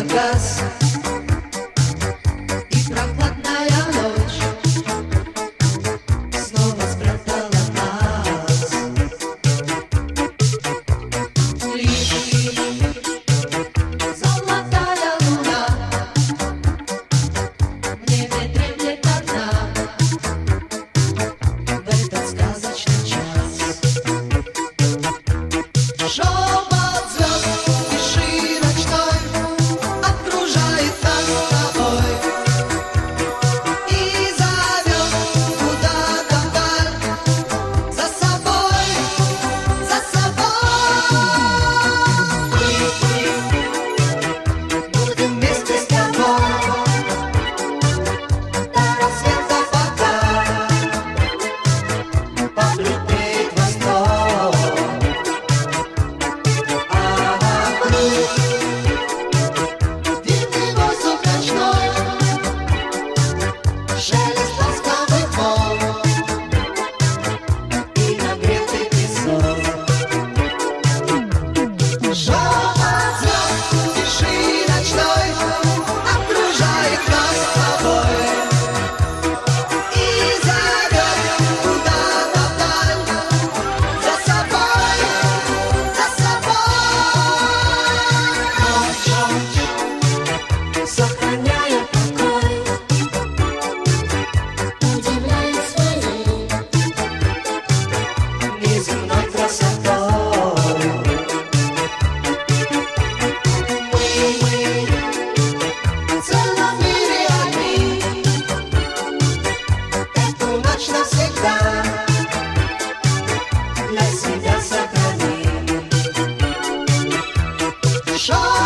погас, и прохладная ночь снова спрятала нас. Лишь золотая луна в небе треплет одна в этот сказочный час. Шепот звезд, тиши ночной окружает нас с тобой и зовет куда-то вдаль за собой, за собой. Будем вместе с тобой до рассвета, пока побледнеет восток. Дивный воздух ночной, шелест ласковых волн и нагретый песок. Шепот звезд, тиши ночной окружает нас с тобой и зовет куда-то вдаль за собой, за собой. Ночь, сохраняя покой, удивляет своей неземной красотой. Мы в целом мире одни, эту ночь навсегда для себя сохраним.